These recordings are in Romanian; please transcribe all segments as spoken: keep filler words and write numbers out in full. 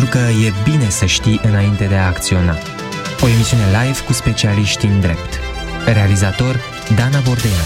că e bine să știi înainte de a acționa. O emisiune live cu specialiști în drept. Realizator Dana Bordeanu.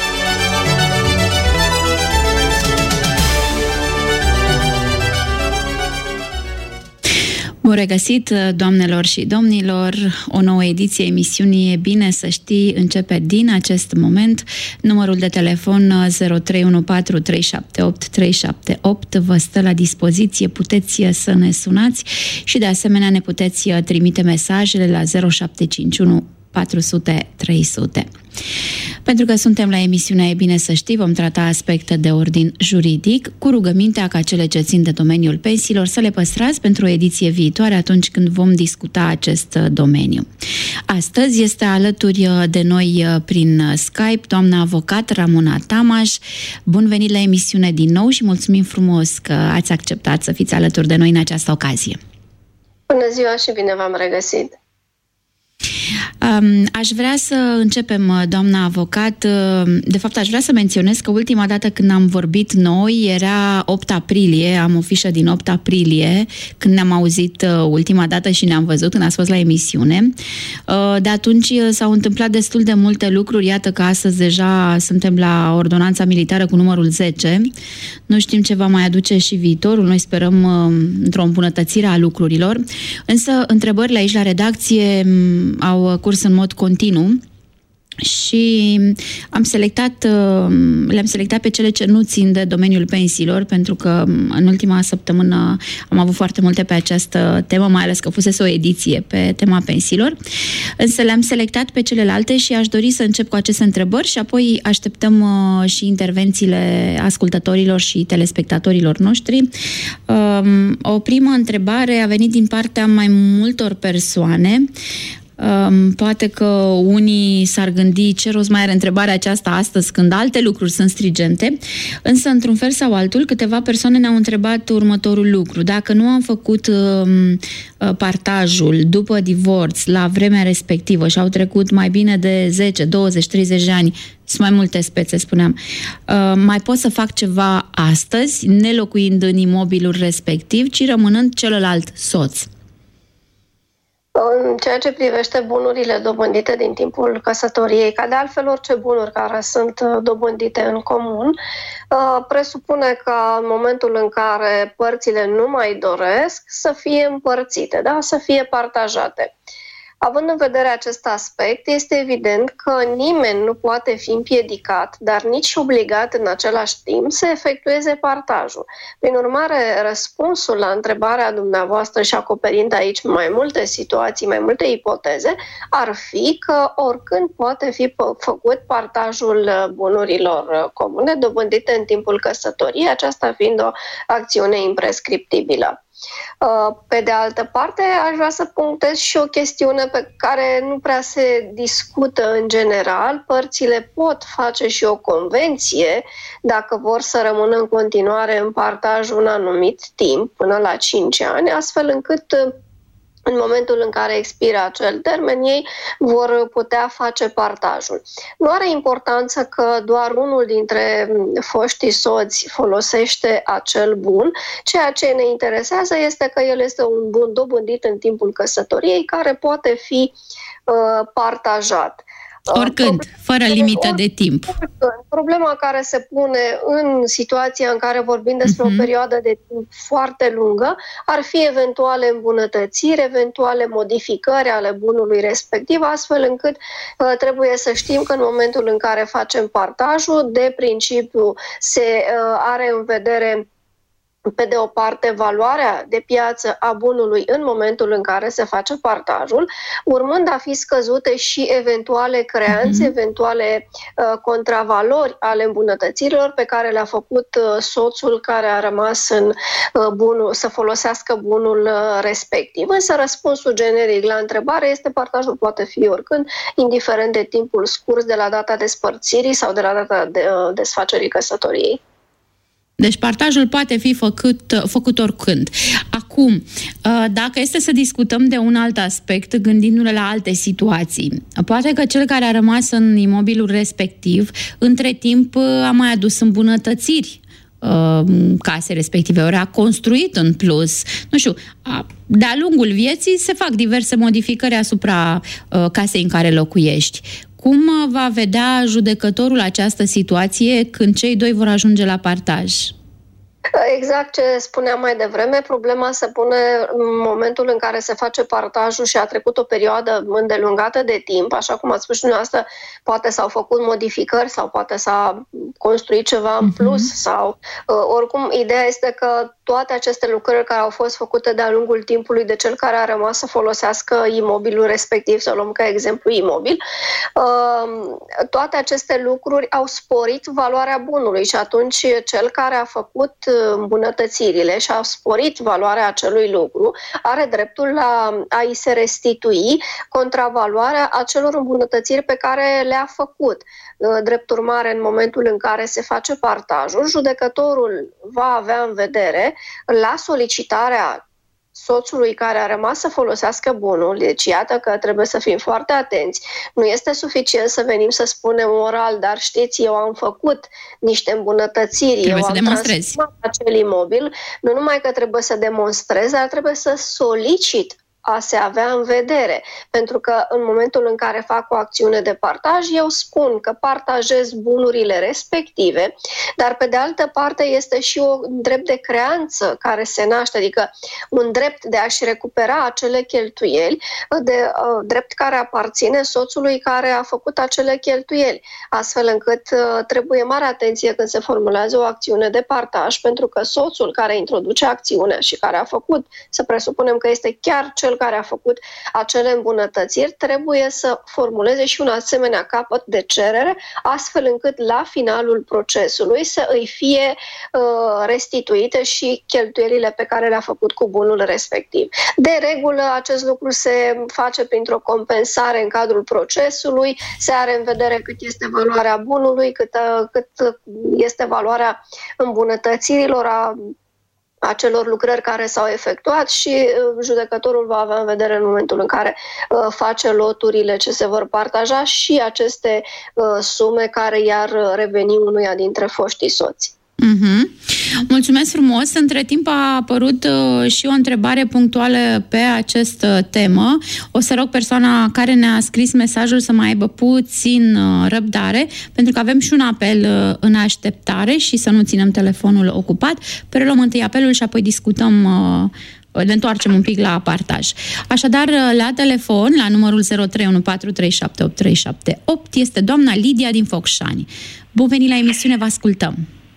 Bun regăsit, doamnelor și domnilor, o nouă ediție emisiunii E bine să știi începe din acest moment. Numărul de telefon zero trei unu patru trei șapte opt trei șapte opt vă stă la dispoziție, puteți să ne sunați și de asemenea ne puteți trimite mesajele la zero șapte cinci unu patru zero zero trei zero zero. Pentru că suntem la emisiunea E bine să știi, vom trata aspecte de ordin juridic, cu rugămintea ca cele ce țin de domeniul pensiilor să le păstrați pentru o ediție viitoare atunci când vom discuta acest domeniu. Astăzi este alături de noi prin Skype doamna avocat Ramona Tamaș. Bun venit la emisiune din nou și mulțumim frumos că ați acceptat să fiți alături de noi în această ocazie. Bună ziua și bine v-am regăsit! Aș vrea să începem, doamna avocat. De fapt, aș vrea să menționez că ultima dată când am vorbit noi era opt aprilie, am o fișă din opt aprilie, când ne-am auzit ultima dată și ne-am văzut, când ați fost la emisiune. De atunci s-au întâmplat destul de multe lucruri, iată că astăzi deja suntem la ordonanța militară cu numărul zece. Nu știm ce va mai aduce și viitorul, noi sperăm într-o îmbunătățire a lucrurilor, însă întrebările aici la redacție au curs în mod continuu și am selectat, le-am selectat pe cele ce nu țin de domeniul pensiilor, pentru că în ultima săptămână am avut foarte multe pe această temă, mai ales că fusese o ediție pe tema pensiilor, însă le-am selectat pe celelalte și aș dori să încep cu aceste întrebări și apoi așteptăm și intervențiile ascultătorilor și telespectatorilor noștri. O primă întrebare a venit din partea mai multor persoane. Um, poate că unii s-ar gândi ce rost mai are întrebarea aceasta astăzi când alte lucruri sunt strigente, însă într-un fel sau altul câteva persoane ne-au întrebat următorul lucru: dacă nu am făcut um, partajul după divorț la vremea respectivă și au trecut mai bine de zece, douăzeci, treizeci de ani, sunt mai multe spețe, spuneam, uh, mai pot să fac ceva astăzi, nelocuind în imobilul respectiv, ci rămânând celălalt soț? În ceea ce privește bunurile dobândite din timpul căsătoriei, ca de altfel orice bunuri care sunt dobândite în comun, presupune că în momentul în care părțile nu mai doresc să fie împărțite, da? Să fie partajate. Având în vedere acest aspect, este evident că nimeni nu poate fi împiedicat, dar nici obligat în același timp să efectueze partajul. Prin urmare, răspunsul la întrebarea dumneavoastră și acoperind aici mai multe situații, mai multe ipoteze, ar fi că oricând poate fi făcut partajul bunurilor comune dobândite în timpul căsătoriei, aceasta fiind o acțiune imprescriptibilă. Pe de altă parte, aș vrea să punctez și o chestiune pe care nu prea se discută în general. Părțile pot face și o convenție dacă vor să rămână în continuare în partaj un anumit timp, până la cinci ani, astfel încât în momentul în care expiră acel termen, ei vor putea face partajul. Nu are importanță că doar unul dintre foștii soți folosește acel bun. Ceea ce ne interesează este că el este un bun dobândit în timpul căsătoriei care poate fi uh, partajat. Oricând, fără limită de timp. Problema care se pune în situația în care vorbim despre uh-huh. o perioadă de timp foarte lungă ar fi eventuale îmbunătățiri, eventuale modificări ale bunului respectiv, astfel încât uh, trebuie să știm că în momentul în care facem partajul, de principiu se uh, are în vedere pe de o parte valoarea de piață a bunului în momentul în care se face partajul, urmând a fi scăzute și eventuale creanțe, mm-hmm. eventuale uh, contravalori ale îmbunătățirilor pe care le-a făcut uh, soțul care a rămas în uh, bunul, să folosească bunul uh, respectiv. Însă răspunsul generic la întrebare este: partajul poate fi oricând, indiferent de timpul scurs de la data despărțirii sau de la data de, uh, desfacerii căsătoriei. Deci partajul poate fi făcut, făcut oricând. Acum, dacă este să discutăm de un alt aspect, gândindu-ne la alte situații, poate că cel care a rămas în imobilul respectiv, între timp a mai adus îmbunătățiri uh, case respective, ori a construit în plus. Nu știu, a, de-a lungul vieții se fac diverse modificări asupra uh, casei în care locuiești. Cum va vedea judecătorul această situație când cei doi vor ajunge la partaj? Exact ce spuneam mai devreme, problema se pune în momentul în care se face partajul și a trecut o perioadă îndelungată de timp, așa cum ați spus și dumneavoastră, poate s-au făcut modificări sau poate s-a construit ceva în plus uh-huh. sau uh, oricum ideea este că toate aceste lucrări care au fost făcute de-a lungul timpului de cel care a rămas să folosească imobilul respectiv, să luăm ca exemplu imobil, uh, toate aceste lucruri au sporit valoarea bunului și atunci cel care a făcut îmbunătățirile și a sporit valoarea acelui lucru, are dreptul la a-i se restitui contravaloarea acelor îmbunătățiri pe care le-a făcut. Drept urmare, în momentul în care se face partajul, judecătorul va avea în vedere, la solicitarea soțului care a rămas să folosească bunul, deci iată că trebuie să fim foarte atenți. Nu este suficient să venim să spunem oral, dar știți, eu am făcut niște îmbunătățiri, trebuie eu să am demonstrezi acel imobil, nu numai că trebuie să demonstrez, dar trebuie să solicit a se avea în vedere. Pentru că în momentul în care fac o acțiune de partaj, eu spun că partajez bunurile respective, dar pe de altă parte este și un drept de creanță care se naște, adică un drept de a-și recupera acele cheltuieli, de uh, drept care aparține soțului care a făcut acele cheltuieli, astfel încât uh, trebuie mare atenție când se formulează o acțiune de partaj, pentru că soțul care introduce acțiunea și care a făcut, să presupunem că este chiar cel care a făcut acele îmbunătățiri, trebuie să formuleze și un asemenea capăt de cerere, astfel încât la finalul procesului să îi fie uh, restituite și cheltuielile pe care le-a făcut cu bunul respectiv. De regulă, acest lucru se face printr-o compensare în cadrul procesului, se are în vedere cât este valoarea bunului, cât, cât este valoarea îmbunătățirilor, a acelor lucrări care s-au efectuat și judecătorul va avea în vedere în momentul în care uh, face loturile ce se vor partaja și aceste uh, sume care i-ar reveni unuia dintre foștii soți. Mm-hmm. Mulțumesc frumos! Între timp a apărut uh, și o întrebare punctuală pe această temă. O să rog persoana care ne-a scris mesajul să mai aibă puțin uh, răbdare, pentru că avem și un apel uh, în așteptare și să nu ținem telefonul ocupat. Preluăm întâi apelul și apoi discutăm, uh, ne întoarcem un pic la partaj. Așadar, la telefon, la numărul zero trei unu patru trei șapte opt trei șapte opt, este doamna Lidia din Focșani. Bun venit la emisiune, vă ascultăm!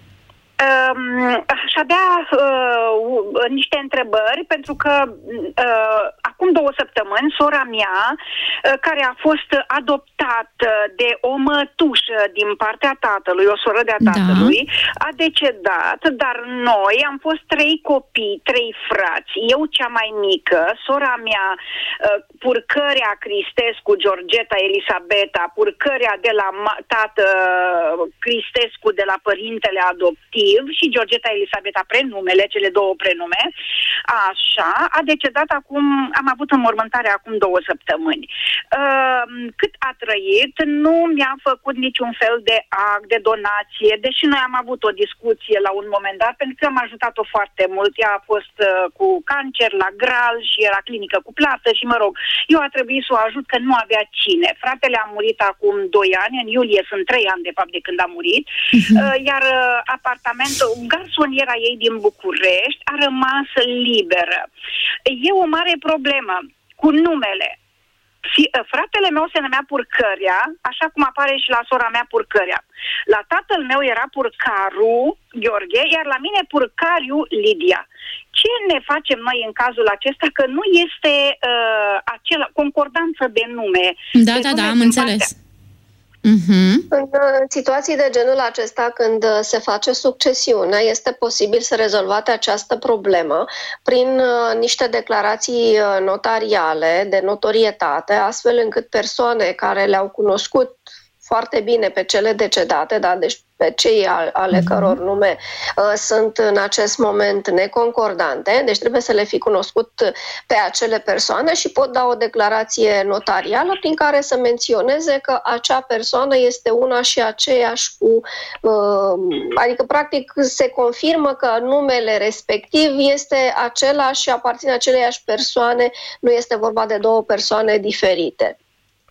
Aș avea uh, niște întrebări, pentru că uh, acum două săptămâni sora mea, uh, care a fost adoptată de o mătușă din partea tatălui, o soră de-a tatălui, da. a decedat, dar noi am fost trei copii, trei frați. Eu cea mai mică, sora mea, uh, Purcărea Cristescu, Georgeta Elisabeta, Purcărea de la tată Cristescu, de la părintele adoptiv, și Georgeta Elisabeta, prenumele, cele două prenume, așa, a decedat acum, am avut înmormântare acum două săptămâni. Uh, cât a trăit, nu mi-a făcut niciun fel de act, de donație, deși noi am avut o discuție la un moment dat, pentru că am ajutat-o foarte mult. Ea a fost uh, cu cancer la Gral și era clinică cu plată și, mă rog, eu a trebuit să o ajut că nu avea cine. Fratele a murit acum doi ani, în iulie sunt trei ani, de fapt, de când a murit, uh-huh. uh, iar uh, apartamentul, garsoniera ei din București a rămas liberă. E o mare problemă cu numele. Fratele meu se numea Purcărea, așa cum apare și la sora mea Purcărea. La tatăl meu era Purcaru Gheorghe, iar la mine Purcariu Lidia. Ce ne facem noi în cazul acesta, că nu este uh, acela concordanță de nume? Da, de da, nume da, am înțeles. Partea... Uh-huh. În situații de genul acesta, când se face succesiune, este posibil să rezolvate această problemă prin niște declarații notariale de notorietate, astfel încât persoane care le-au cunoscut foarte bine pe cele decedate, da, deci pe cei ale căror nume uh, sunt în acest moment neconcordante, deci trebuie să le fi cunoscut pe acele persoane și pot da o declarație notarială prin care să menționeze că acea persoană este una și aceeași cu, uh, adică practic se confirmă că numele respectiv este același și aparține aceleiași persoane, nu este vorba de două persoane diferite.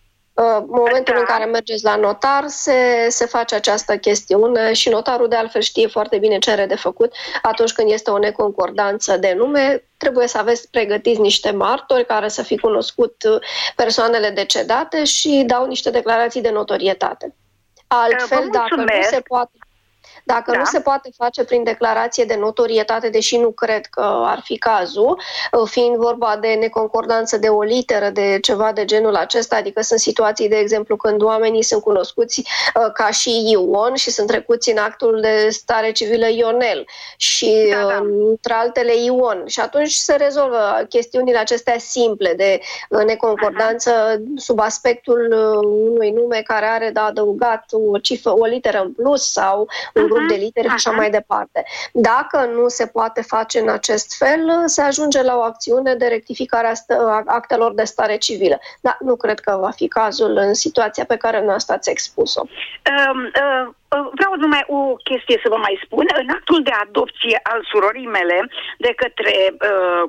În momentul da. în care mergeți la notar, se, se face această chestiune și notarul de altfel știe foarte bine ce are de făcut atunci când este o neconcordanță de nume. Trebuie să aveți pregătiți niște martori care să fi cunoscut persoanele decedate și dau niște declarații de notorietate. Altfel, dacă nu se poate... Dacă da. nu se poate face prin declarație de notorietate, deși nu cred că ar fi cazul, fiind vorba de neconcordanță de o literă, de ceva de genul acesta, adică sunt situații, de exemplu, când oamenii sunt cunoscuți uh, ca și Ion și sunt trecuți în actul de stare civilă Ionel și, da, da. între altele, Ion. Și atunci se rezolvă chestiunile acestea simple de uh, neconcordanță uh-huh. sub aspectul uh, unui nume care are de adăugat o cifră, o literă în plus sau un grup de litere și așa mai departe. Dacă nu se poate face în acest fel, se ajunge la o acțiune de rectificare a actelor de stare civilă. Dar nu cred că va fi cazul în situația pe care noastră ați expus-o. Um, uh... Vreau numai o chestie să vă mai spun. În actul de adopție al surorii mele de către uh,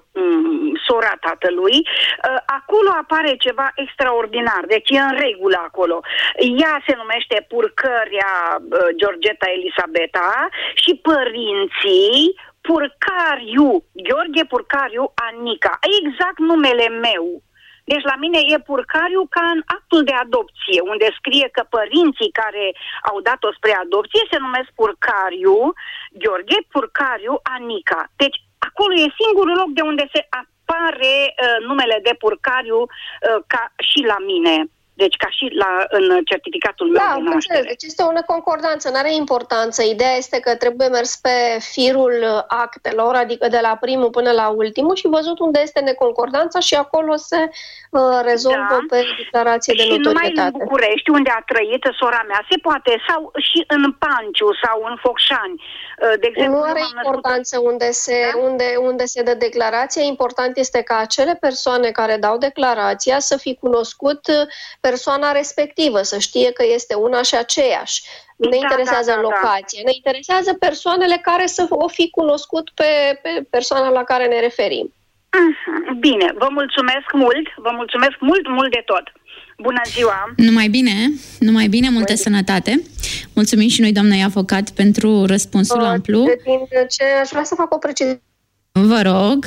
sora tatălui, uh, acolo apare ceva extraordinar. Deci e în regulă acolo. Ea se numește Purcăria uh, Georgeta Elisabeta și părinții Purcariu, Gheorghe Purcariu Anica. Exact numele meu. Deci la mine e Purcariu ca în actul de adopție, unde scrie că părinții care au dat-o spre adopție se numesc Purcariu, Gheorghe Purcariu Anica. Deci acolo e singurul loc de unde se apare uh, numele de Purcariu uh, ca și la mine. Deci ca și la, în certificatul meu da, de naștere. Deci este o neconcordanță, nu are importanță. Ideea este că trebuie mers pe firul actelor, adică de la primul până la ultimul și văzut unde este neconcordanța și acolo se uh, rezolvă da. pe declarație de notorietate. Și numai în București, unde a trăit sora mea, se poate, sau și în Panciu sau în Focșani. Uh, de exemplu, nu are importanță născut... unde, se, da? unde, unde se dă declarația. Important este ca acele persoane care dau declarația să fi cunoscut persoana respectivă, să știe că este una și aceeași. Nu ne da, interesează da, da, locația, da. ne interesează persoanele care să o fi cunoscut pe, pe persoana la care ne referim. Bine, vă mulțumesc mult, vă mulțumesc mult, mult de tot. Bună ziua! Numai bine, numai bine, multă Bun. sănătate. Mulțumim și noi, doamna avocat, pentru răspunsul uh, amplu. Din ce aș vrea să fac o precizare. Vă rog.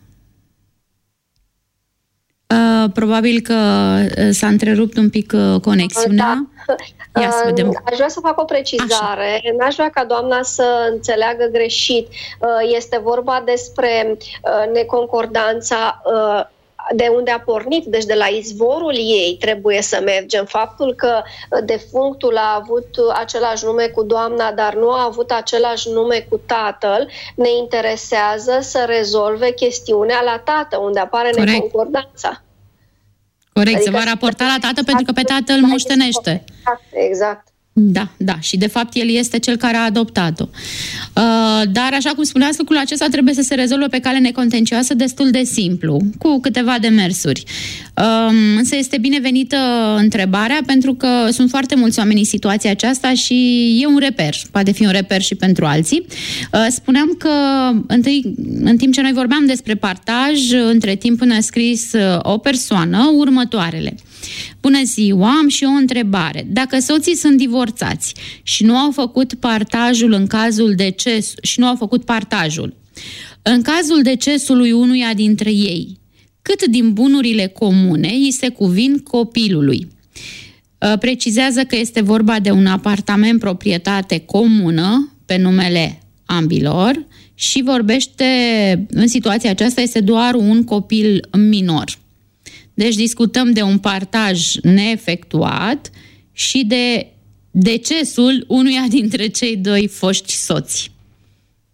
Uh, probabil că s-a întrerupt un pic uh, conexiunea. Da. Ia să vedem. Uh, aș vrea să fac o precizare. Așa. N-aș vrea ca doamna să înțeleagă greșit. Uh, este vorba despre uh, neconcordanța uh, de unde a pornit, deci de la izvorul ei trebuie să mergem. Faptul că defunctul a avut același nume cu doamna, dar nu a avut același nume cu tatăl, ne interesează să rezolve chestiunea la tată, unde apare Corect. neconcordanța. Corect, adică se va raporta la tată pentru că pe tată îl moștenește. Exact, exact. Da, da, și de fapt el este cel care a adoptat-o. Uh, dar, așa cum spuneați, lucrul acesta trebuie să se rezolve pe cale necontencioasă destul de simplu, cu câteva demersuri. Uh, însă este binevenită întrebarea, pentru că sunt foarte mulți oameni în situația aceasta și e un reper, poate fi un reper și pentru alții. Uh, spuneam că întâi, în timp ce noi vorbeam despre partaj, între timp ne-a scris o persoană următoarele. Bună ziua, am și eu o întrebare. Dacă soții sunt divorțați și nu au făcut partajul în cazul deces și nu au făcut partajul, în cazul decesului unuia dintre ei, cât din bunurile comune îi se cuvin copilului? Precizează că este vorba de un apartament proprietate comună pe numele ambilor și vorbește, în situația aceasta este doar un copil minor. Deci discutăm de un partaj neefectuat și de decesul unuia dintre cei doi foști soți.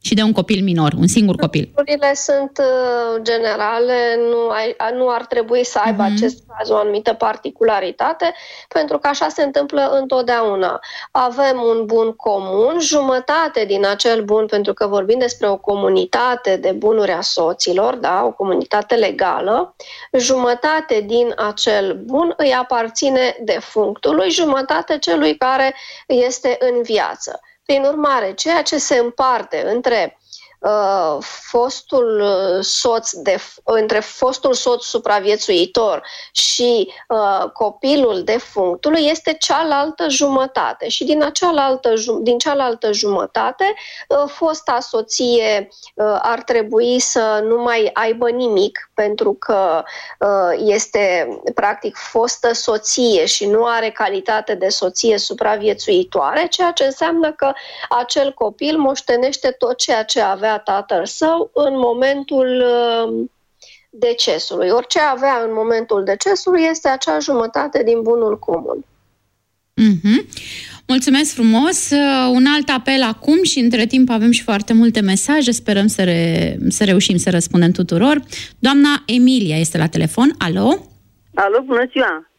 și de un copil minor, un singur copil. Lucrurile sunt uh, generale, nu, ai, nu ar trebui să aibă uh-huh. acest caz o anumită particularitate, pentru că așa se întâmplă întotdeauna. Avem un bun comun, jumătate din acel bun, pentru că vorbim despre o comunitate de bunuri a soților, da, o comunitate legală, jumătate din acel bun îi aparține defunctului, jumătate celui care este în viață. Prin urmare, ceea ce se împarte între uh, fostul soț de, între fostul soț supraviețuitor și uh, copilul defunctului este cealaltă jumătate. Și din cealaltă, din cealaltă jumătate, uh, fosta soție uh, ar trebui să nu mai aibă nimic, pentru că uh, este practic fostă soție și nu are calitate de soție supraviețuitoare, ceea ce înseamnă că acel copil moștenește tot ceea ce avea tatăl său în momentul uh, decesului. Orice avea în momentul decesului este acea jumătate din bunul comun. Mm-hmm. Mulțumesc frumos! Un alt apel acum și între timp avem și foarte multe mesaje, sperăm să, re... să reușim să răspundem tuturor. Doamna Emilia este la telefon. Alo? Alo, bună ziua!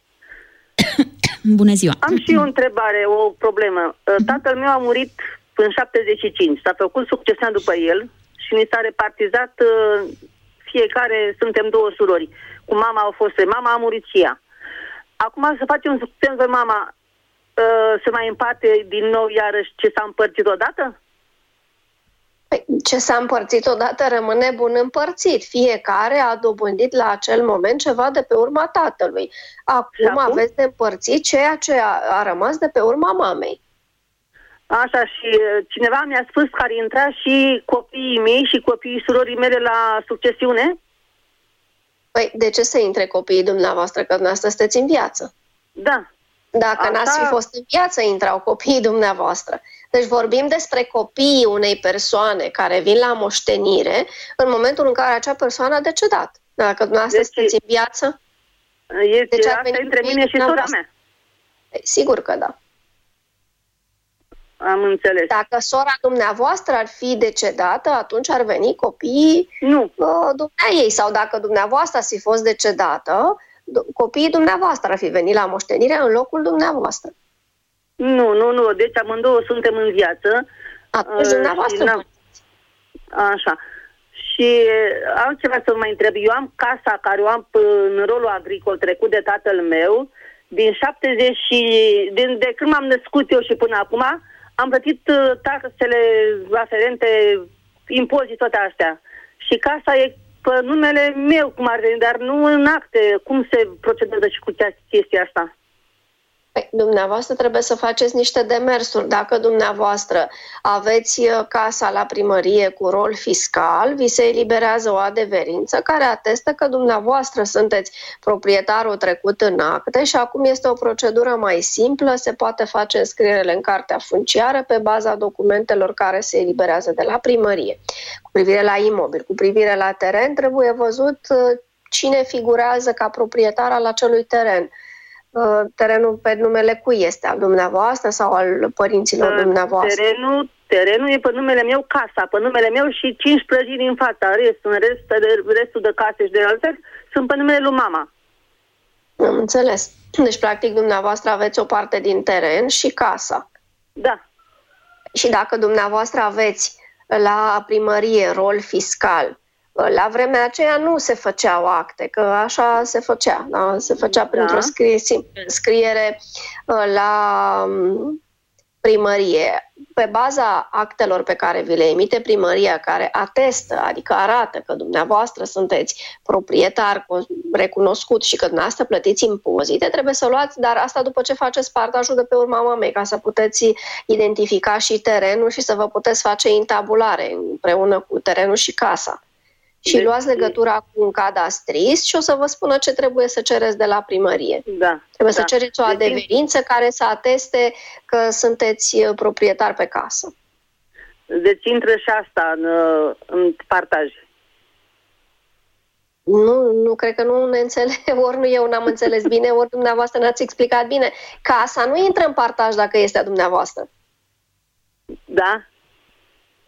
Bună ziua! Am și o întrebare, o problemă. Tatăl meu a murit în șaptezeci și cinci, s-a făcut succesiunea după el și ni s-a repartizat, fiecare, suntem două surori. Cu mama au fost, mama a murit și ea. Acum să facem un succesiune pe mama, se mai împarte din nou iarăși ce s-a împărțit odată? Păi, ce s-a împărțit odată rămâne bun împărțit. Fiecare a dobândit la acel moment ceva de pe urma tatălui. Acum, acum? aveți de împărțit ceea ce a, a rămas de pe urma mamei. Așa, și cineva mi-a spus că ar intra și copiii mei și copiii surorii mele la succesiune? Păi, de ce să intre copiii dumneavoastră, că dumneavoastră sunteți în viață? Da. Dacă Așa... n-ați fi fost în viață, intrau copiii dumneavoastră. Deci vorbim despre copiii unei persoane care vin la moștenire în momentul în care acea persoană a decedat. Dacă dumneavoastră deci, sunteți în viață, este deci asta între mine și sora mea. Sigur că da. Am înțeles. Dacă sora dumneavoastră ar fi decedată, atunci ar veni copiii nu. dumneaei. Sau dacă dumneavoastră ați fi fost decedată, copiii dumneavoastră ar fi venit la moștenire în locul dumneavoastră. Nu, nu, nu. Deci amândouă suntem în viață. Atunci uh, dumneavoastră. Așa. Și altceva să mai întreb. Eu am casa care o am în rolul agricol trecut de tatăl meu. Din șaptezeci și... Din, de când m-am născut eu și până acum, am plătit taxele aferente, impozite, toate astea. Și casa e pe numele meu, cum ar veni, dar nu în acte. Cum se procedează și cu chestia asta? Păi, dumneavoastră trebuie să faceți niște demersuri. Dacă dumneavoastră aveți casa la primărie cu rol fiscal, vi se eliberează o adeverință care atestă că dumneavoastră sunteți proprietarul trecut în acte și acum este o procedură mai simplă, se poate face înscrierile în cartea funciară pe baza documentelor care se eliberează de la primărie. Cu privire la imobil, cu privire la teren, trebuie văzut cine figurează ca proprietar al acelui teren. Terenul pe numele cui este? Al dumneavoastră sau al părinților dumneavoastră? Terenul, terenul e pe numele meu, casa, pe numele meu și cinci prăjini din fața. Restul, rest, restul de case și de alte sunt pe numele lui mama. Am înțeles. Deci, practic, dumneavoastră aveți o parte din teren și casa. Da. Și dacă dumneavoastră aveți la primărie rol fiscal, la vremea aceea nu se făceau acte, că așa se făcea. Da? Se făcea printr-o da. scriere, scriere la primărie. Pe baza actelor pe care vi le emite primăria, care atestă, adică arată că dumneavoastră sunteți proprietar recunoscut și că dumneavoastră plătiți impozite, trebuie să luați, dar asta după ce faceți partajul de pe urma mamei, ca să puteți identifica și terenul și să vă puteți face intabulare împreună cu terenul și casa. Și deci, luați legătura cu un cadastrist și o să vă spună ce trebuie să cereți de la primărie. Da, trebuie da. să cereți o adeverință deci, care să ateste că sunteți proprietar pe casă. Deci intră și asta în, în partaj. Nu, nu, cred că nu ne înțeleg. Ori nu eu n-am înțeles bine, ori dumneavoastră n-ați explicat bine. Casa nu intră în partaj dacă este a dumneavoastră. Da.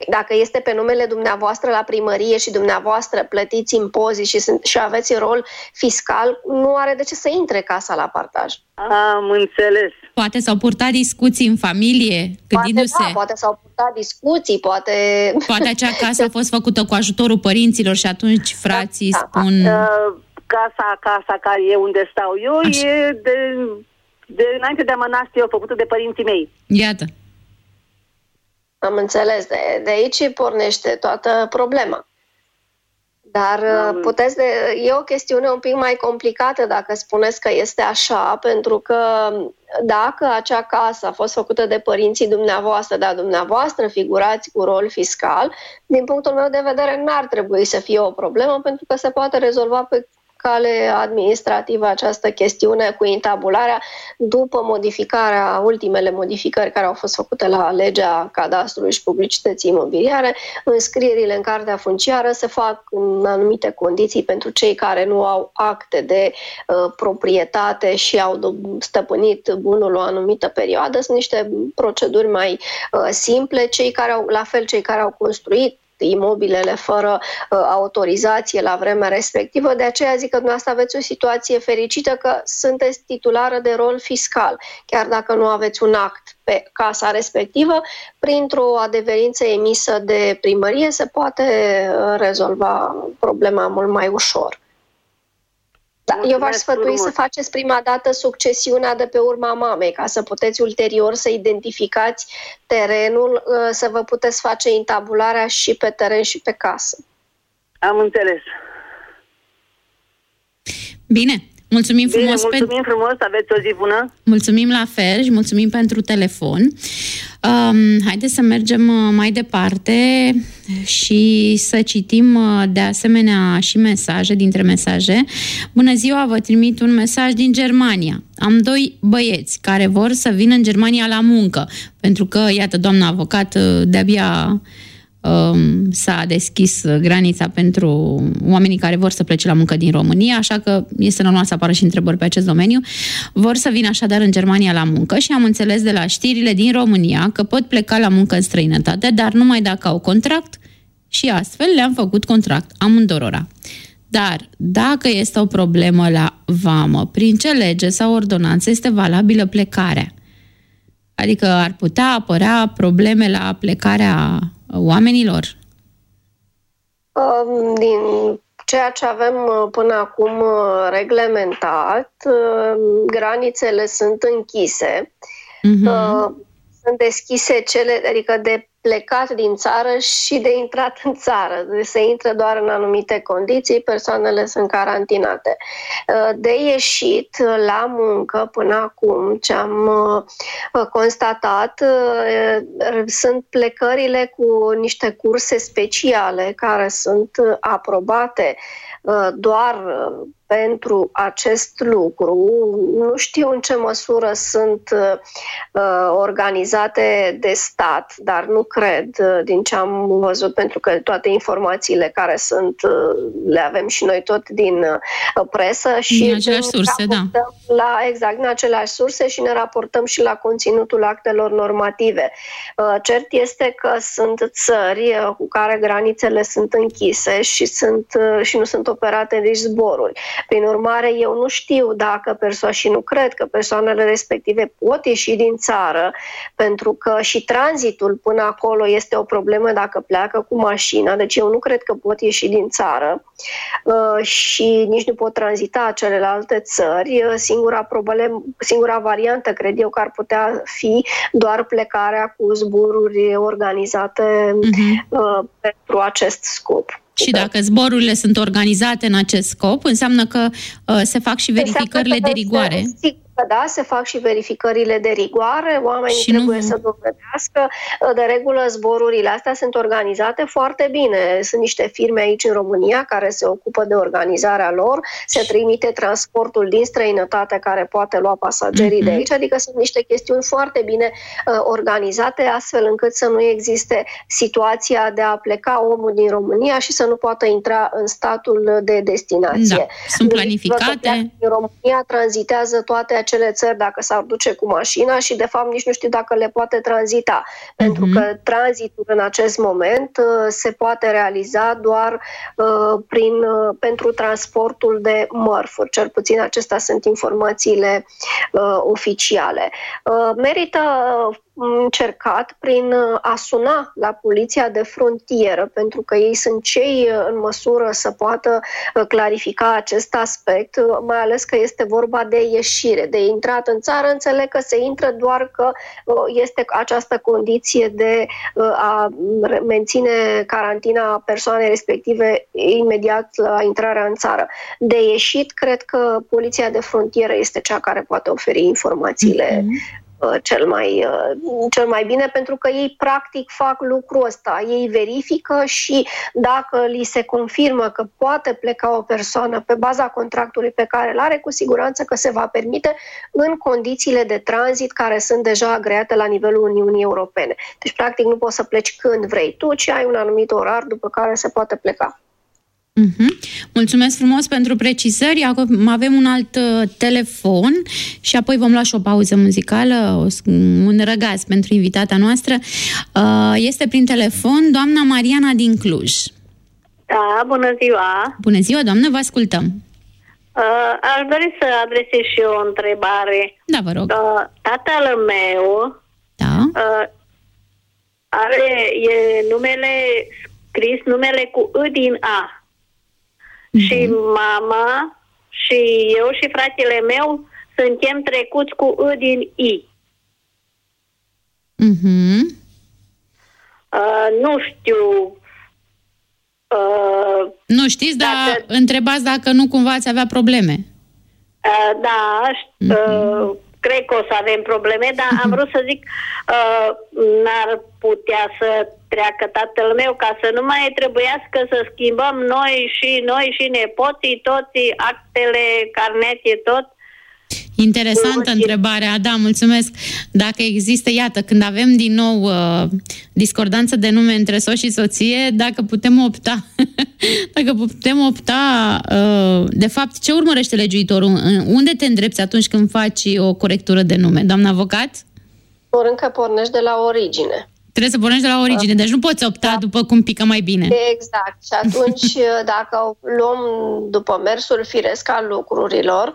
Dacă este pe numele dumneavoastră la primărie și dumneavoastră plătiți impozit și, sunt, și aveți rol fiscal, nu are de ce să intre casa la partaj. Am înțeles. Poate s-au purtat discuții în familie, gândindu-se... Poate, da, poate s-au purtat discuții, poate... Poate acea casă a fost făcută cu ajutorul părinților și atunci frații da, spun... Da. Casa, casa care e unde stau eu Așa. e de, de înainte de a mă naște eu, făcută de părinții mei. Iată. Am înțeles, de, de aici pornește toată problema. Dar Am... puteți de, e o chestiune un pic mai complicată dacă spuneți că este așa, pentru că dacă acea casă a fost făcută de părinții dumneavoastră, dar dumneavoastră figurați cu rol fiscal, din punctul meu de vedere n-ar trebui să fie o problemă, pentru că se poate rezolva pe cale administrativă această chestiune cu intabularea după modificarea, ultimele modificări care au fost făcute la legea cadastrului și publicității imobiliare. Înscrierile în cartea funciară se fac în anumite condiții pentru cei care nu au acte de uh, proprietate și au stăpânit bunul o anumită perioadă. Sunt niște proceduri mai uh, simple. Cei care au, la fel cei care au construit imobilele fără uh, autorizație la vremea respectivă. De aceea zic că dumneavoastră aveți o situație fericită că sunteți titulară de rol fiscal. Chiar dacă nu aveți un act pe casa respectivă, printr-o adeverință emisă de primărie se poate uh, rezolva problema mult mai ușor. Da, eu v-aș sfătui să faceți prima dată succesiunea de pe urma mamei, ca să puteți ulterior să identificați terenul, să vă puteți face intabularea și pe teren și pe casă. Am înțeles. Bine, mulțumim Bine, frumos. mulțumim pe... frumos, aveți o zi bună. Mulțumim la fel și mulțumim pentru telefon. Um, haideți să mergem mai departe și să citim de asemenea și mesaje, dintre mesaje. Bună ziua, vă trimit un mesaj din Germania. Am doi băieți care vor să vină în Germania la muncă, pentru că, iată, doamna avocat de-abia um, s-a deschis granița pentru oamenii care vor să plece la muncă din România, așa că este normal să apară și întrebări pe acest domeniu. Vor să vină așadar în Germania la muncă și am înțeles de la știrile din România că pot pleca la muncă în străinătate, dar numai dacă au contract și astfel le-am făcut contract amândorora. Dar dacă este o problemă la vamă, prin ce lege sau ordonanță este valabilă plecarea? Adică ar putea apărea probleme la plecarea oamenilor? Din ceea ce avem până acum reglementat, granițele sunt închise. Uh-huh. Sunt deschise cele, adică de plecat din țară și de intrat în țară. Se intră doar în anumite condiții, persoanele sunt carantinate. De ieșit la muncă până acum, ce am constatat, sunt plecările cu niște curse speciale care sunt aprobate doar pentru acest lucru. Nu știu în ce măsură sunt uh, organizate de stat, dar nu cred, uh, din ce am văzut, pentru că toate informațiile care sunt, uh, le avem și noi tot din uh, presă. Și din aceleași surse, da. La, exact, din aceleași surse și ne raportăm și la conținutul actelor normative. Uh, cert este că sunt țări uh, cu care granițele sunt închise și, sunt, uh, și nu sunt operate nici zboruri. Prin urmare, eu nu știu dacă persoane și nu cred că persoanele respective pot ieși din țară, pentru că și tranzitul până acolo este o problemă dacă pleacă cu mașina, deci eu nu cred că pot ieși din țară uh, și nici nu pot tranzita celelalte țări. Singura, problem, singura variantă, cred eu, că ar putea fi doar plecarea cu zboruri organizate uh-huh. uh, pentru acest scop. Și dacă zborurile sunt organizate în acest scop, înseamnă că uh, se fac și verificările de rigoare. Sigur că da, se fac și verificările de rigoare, oamenii și trebuie nu... să dovedească. De regulă, zborurile astea sunt organizate foarte bine. Sunt niște firme aici în România care se ocupă de organizarea lor, se trimite transportul din străinătate care poate lua pasagerii mm-hmm. de aici, adică sunt niște chestiuni foarte bine uh, organizate, astfel încât să nu existe situația de a pleca omul din România și să nu poată intra în statul de destinație. Da, sunt planificate. În România tranzitează toate acele țări dacă s-ar duce cu mașina și de fapt nici nu știu dacă le poate tranzita, uh-huh. pentru că tranzitul în acest moment uh, se poate realiza doar uh, prin, uh, pentru transportul de mărfuri, cel puțin acestea sunt informațiile uh, oficiale. Uh, merită uh, încercat prin a suna la poliția de frontieră, pentru că ei sunt cei în măsură să poată clarifica acest aspect, mai ales că este vorba de ieșire, de intrat în țară. Înțeleg că se intră doar că este această condiție de a menține carantina persoanei respective imediat la intrarea în țară. De ieșit, cred că poliția de frontieră este cea care poate oferi informațiile mm-hmm. Cel mai, cel mai bine, pentru că ei practic fac lucrul ăsta. Ei verifică și dacă li se confirmă că poate pleca o persoană pe baza contractului pe care îl are, cu siguranță că se va permite în condițiile de tranzit care sunt deja agreate la nivelul Uniunii Europene. Deci practic nu poți să pleci când vrei tu, ci ai un anumit orar după care se poate pleca. Uh-huh. Mulțumesc frumos pentru precizări. Acum avem un alt uh, telefon și apoi vom lua și o pauză muzicală, o, un răgaz pentru invitata noastră. Uh, este prin telefon doamna Mariana din Cluj. Da, bună ziua! Bună ziua, doamnă, vă ascultăm. Uh, aș dori să adresez și eu o întrebare. Da, vă rog. Uh, tatăl meu da. uh, are e numele scris, numele cu I din A. Și mama și eu și fratele meu suntem trecuți cu I din I. Uh-huh. Uh, nu știu. Uh, nu știți, dacă... dar întrebați dacă nu cumva ați avea probleme. Uh, da, uh, uh-huh. cred că o să avem probleme, dar uh-huh. am vrut să zic, uh, n-ar putea să treacă tatăl meu ca să nu mai trebuiască să schimbăm noi și noi și nepoții, toții, actele, carnete, tot. Interesantă uh, întrebarea, da, mulțumesc. Dacă există, iată, când avem din nou uh, discordanță de nume între soț și soție, dacă putem opta, dacă putem opta, uh, de fapt, ce urmărește legiuitorul? Unde te îndrepți atunci când faci o corectură de nume? Doamna avocat? Ori încă pornești de la origine. Trebuie să pornești de la origine, deci nu poți opta da. după cum pică mai bine. Exact. Și atunci, dacă luăm după mersul firesc al lucrurilor,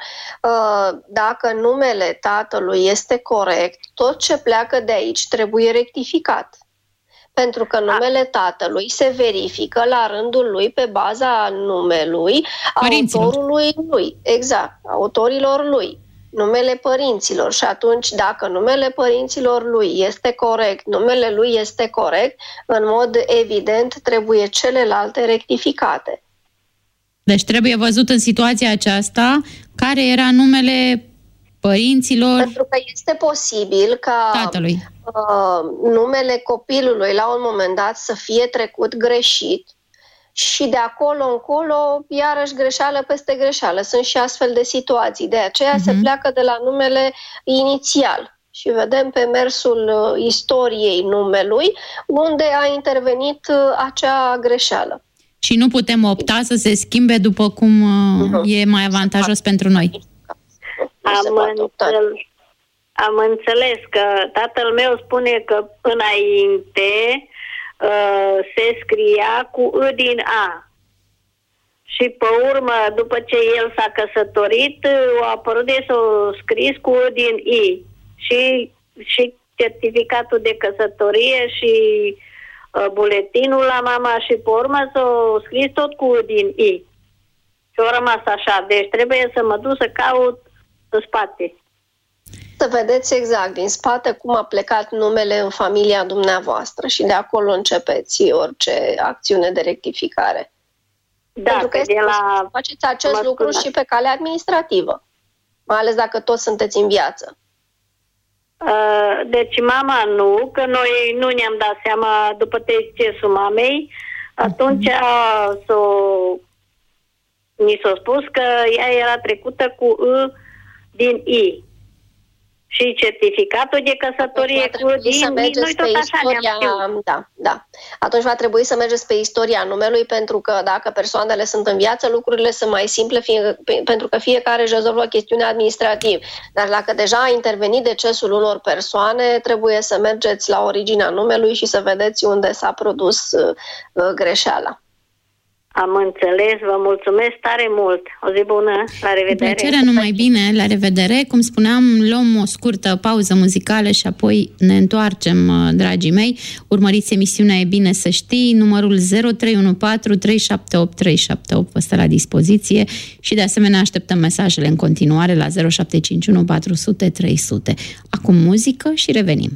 dacă numele tatălui este corect, tot ce pleacă de aici trebuie rectificat. Pentru că numele tatălui se verifică la rândul lui pe baza numelui autorului lui. Exact, autorilor lui. Numele părinților și atunci dacă numele părinților lui este corect, numele lui este corect, în mod evident trebuie celelalte rectificate. Deci trebuie văzut în situația aceasta care era numele părinților. Pentru că este posibil ca tatălui. Uh, numele copilului la un moment dat să fie trecut greșit. Și de acolo încolo, iarăși greșeală peste greșeală. Sunt și astfel de situații. De aceea uh-huh. se pleacă de la numele inițial. Și vedem pe mersul istoriei numelui unde a intervenit acea greșeală. Și nu putem opta să se schimbe după cum uh-huh. e mai avantajos pentru noi. Am, înțeles, am înțeles că tatăl meu spune că înainte Uh, se scria cu I din A. Și pe urmă, după ce el s-a căsătorit, a apărut de s-o scris cu I din I. Și, și certificatul de căsătorie și uh, buletinul la mama și pe urmă s-o scris tot cu I din I. Și a rămas așa. Deci trebuie să mă duc să caut în spate. Să vedeți exact din spate cum a plecat numele în familia dumneavoastră și de acolo începeți orice acțiune de rectificare. Da, pentru că este de la... faceți acest lucru și pe cale administrativă, mai ales dacă toți sunteți în viață. Deci mama nu, că noi nu ne-am dat seama după decesul mamei, atunci s-o, mi s-a spus că ea era trecută cu I din I. Și certificatul de căsătorie cu din să mergeți pe istoria, da, da. Atunci va trebui să mergeți pe istoria numelui, pentru că dacă persoanele sunt în viață, lucrurile sunt mai simple, fie, pentru că fiecare își rezolvă chestiunea administrativ. Dar dacă deja a intervenit decesul unor persoane, trebuie să mergeți la originea numelui și să vedeți unde s-a produs uh, greșeala. Am înțeles, vă mulțumesc tare mult. O zi bună, la revedere. Plăcerea, numai bine, la revedere. Cum spuneam, luăm o scurtă pauză muzicală și apoi ne întoarcem, dragii mei. Urmăriți emisiunea E bine să știi, numărul zero trei unu patru trei șapte opt trei șapte opt vă stă la dispoziție și de asemenea așteptăm mesajele în continuare la zero șapte cinci unu patru zero zero trei zero zero. Acum muzică și revenim.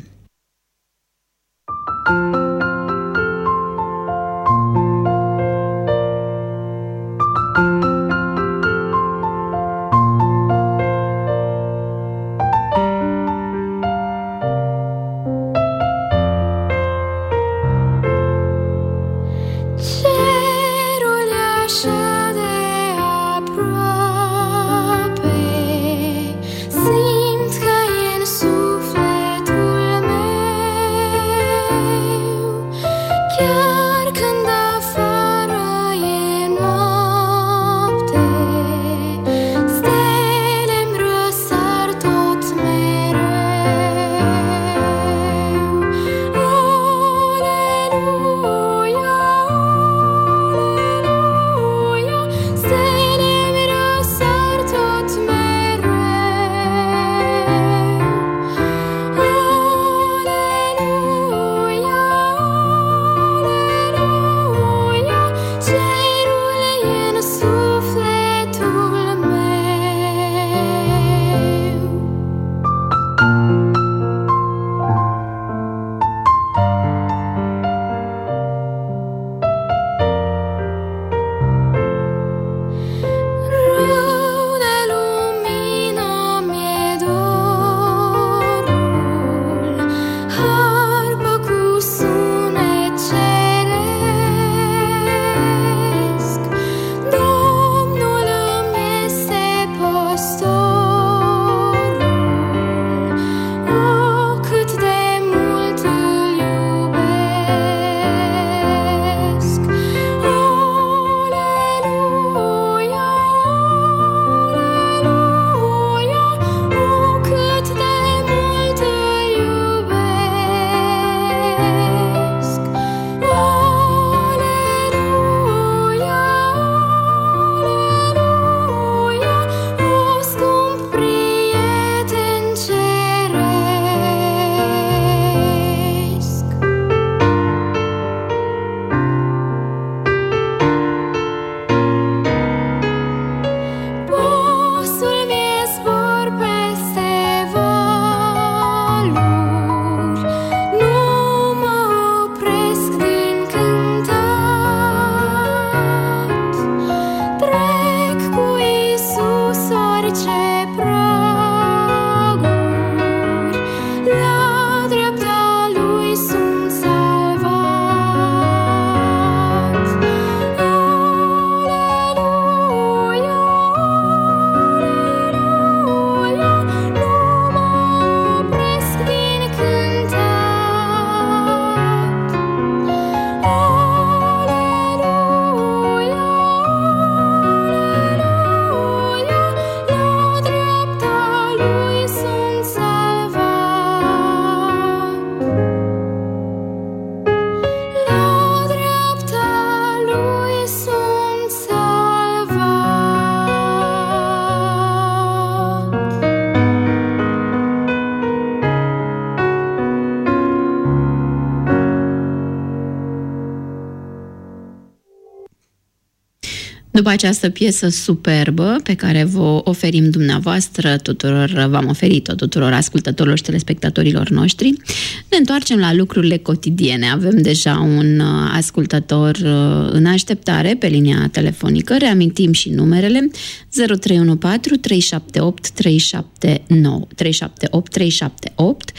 După această piesă superbă pe care vă oferim dumneavoastră tuturor, v-am oferit-o tuturor ascultătorilor și telespectatorilor noștri, ne întoarcem la lucrurile cotidiene. Avem deja un ascultător în așteptare pe linia telefonică. Reamintim și numerele zero trei unu patru trei șapte opt trei șapte nouă trei șapte opt trei șapte opt